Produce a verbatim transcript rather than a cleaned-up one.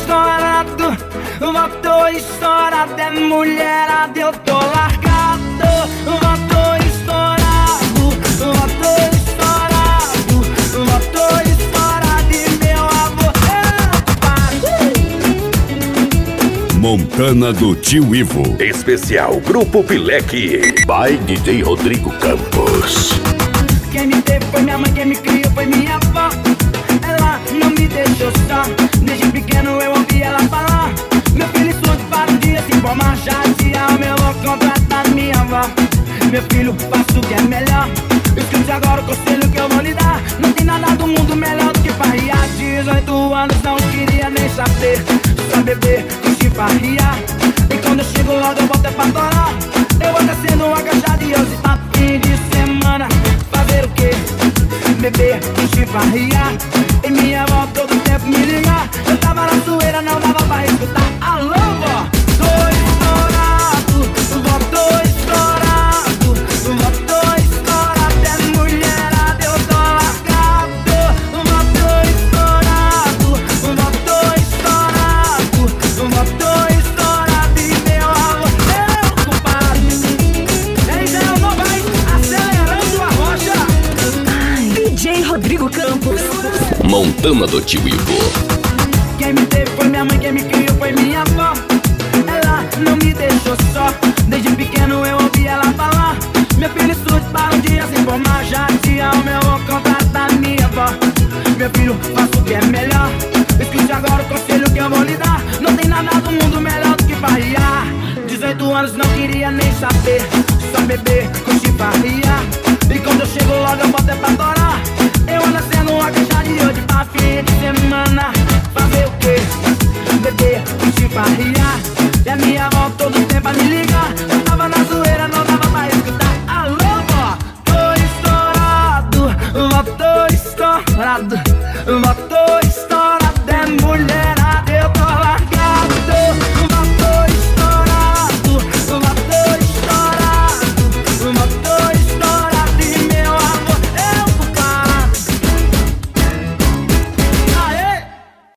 estourado, motor estourado, é mulherada, eu tô largado. Motor estourado, motor estourado, motor estourado e meu amor é uh! Montana do Tio Ivo. Especial Grupo Pileque. By D J Rodrigo Campos. Quem me teve foi minha mãe, quem me criou foi minha avó. Ela não me deixou só, desde pequeno eu ouvi ela falar: meu filho, surdo para um dia se for marchar de alma, eu vou contratar minha avó. Meu filho, faça o que é melhor, escute agora o conselho que eu vou lhe dar. Não tem nada do mundo melhor do que farriar. Dezoito anos não queria nem saber, só beber, curtir, farriar. E quando eu chego logo eu volto é pra torar. Eu vou descendo uma caixa de osso e tá fim de semana. Fazer o quê? Beber, curtir, farriar. E minha avó todo tempo me ligar. Eu tava na zoeira, não dava pra escutar. Alô, vó! Tô estourado, vó, tô estourado, vó, tô estourado, é mulherada, eu tô largado. Vó, tô estourado, vó, tô estourado, vó, tô estourado e meu amor, meu compadre. Ei, Zé, não vai acelerando a rocha. D J Rodrigo Campos. Montana do Tio Ivo. Quem me teve foi minha mãe, quem me criou foi minha avó. Ela não me deixou só, desde pequeno eu ouvi ela falar: meu filho, surdo para um dia se formar. Já te amo, eu vou contratar minha avó. Meu filho, faça o que é melhor, escute agora o conselho que eu vou lhe dar. Não tem nada do mundo melhor do que farriar. Dezoito anos não queria nem saber, só beber, curtir, farriar. E quando eu chego logo eu boto é pra torar.